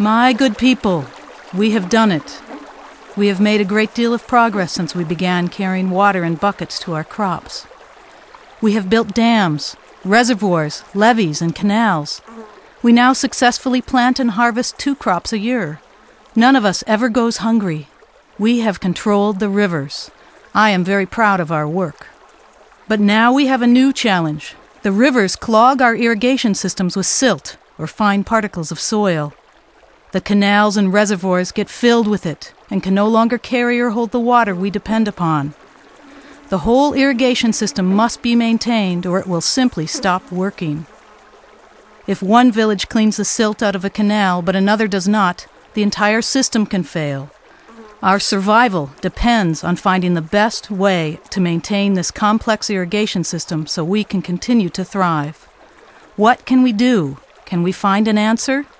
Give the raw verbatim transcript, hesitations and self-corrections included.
My good people, we have done it. We have made a great deal of progress since we began carrying water in buckets to our crops. We have built dams, reservoirs, levees, and canals. We now successfully plant and harvest two crops a year. None of us ever goes hungry. We have controlled the rivers. I am very proud of our work. But now we have a new challenge. The rivers clog our irrigation systems with silt, or fine particles of soil. The canals and reservoirs get filled with it and can no longer carry or hold the water we depend upon. The whole irrigation system must be maintained or it will simply stop working. If one village cleans the silt out of a canal but another does not, the entire system can fail. Our survival depends on finding the best way to maintain this complex irrigation system so we can continue to thrive. What can we do? Can we find an answer?